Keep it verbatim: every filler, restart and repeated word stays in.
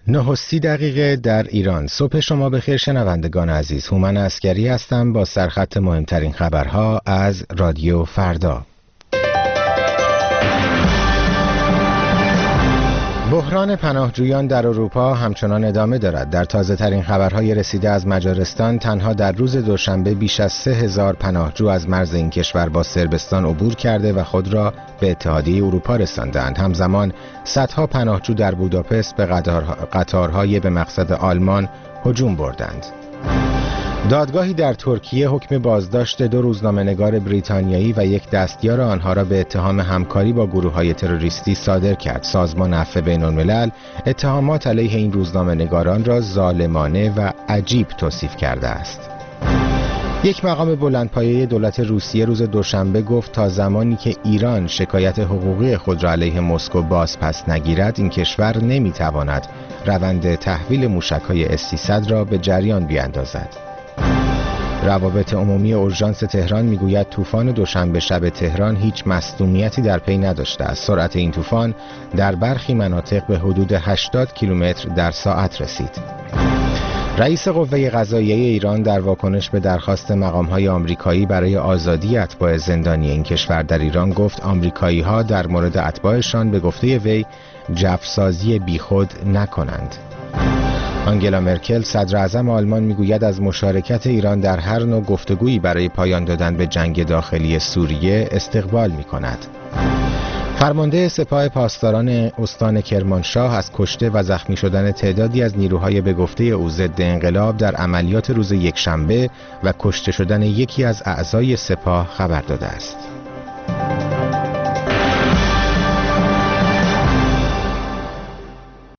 نه و سی دقیقه در ایران. صبح شما بخیر شنوندگان عزیز. هومن عسکری هستم با سرخط مهمترین خبرها از رادیو فردا. بحران پناهجویان در اروپا همچنان ادامه دارد. در تازه ترین خبرهای رسیده از مجارستان تنها در روز دوشنبه بیش از سه هزار پناهجو از مرز این کشور با صربستان عبور کرده و خود را به اتحادیه اروپا رساندند. همزمان صدها پناهجو در بوداپست به قطارهای به مقصد آلمان هجوم بردند. دادگاهی در ترکیه حکم بازداشت دو روزنامه‌نگار بریتانیایی و یک دستیار آنها را به اتهام همکاری با گروه‌های تروریستی صادر کرد. سازمان عفو بین‌الملل اتهامات علیه این روزنامه‌نگاران را ظالمانه و عجیب توصیف کرده است. یک مقام بلندپایه دولت روسیه روز دوشنبه گفت تا زمانی که ایران شکایت حقوقی خود را علیه مسکو باز پس نگیرد، این کشور نمی‌تواند روند تحویل موشک‌های اس سیصد را به جریان بیاندازد. روابط عمومی اورژانس تهران میگوید طوفان دوشنبه شب تهران هیچ مصدومیتی در پی نداشته است. سرعت این طوفان در برخی مناطق به حدود هشتاد کیلومتر در ساعت رسید. رئیس قوه قضاییه ایران در واکنش به درخواست مقام‌های آمریکایی برای آزادی اتباع زندانی این کشور در ایران گفت آمریکایی‌ها در مورد اتباعشان به گفته وی جفسازی بیخود نکنند. آنگلا مرکل صدر اعظم آلمان میگوید از مشارکت ایران در هر نوع گفتگویی برای پایان دادن به جنگ داخلی سوریه استقبال می‌کند. فرمانده سپاه پاسداران استان کرمانشاه از کشته و زخمی شدن تعدادی از نیروهای به گفته او ضد انقلاب در عملیات روز یکشنبه و کشته شدن یکی از اعضای سپاه خبر داده است.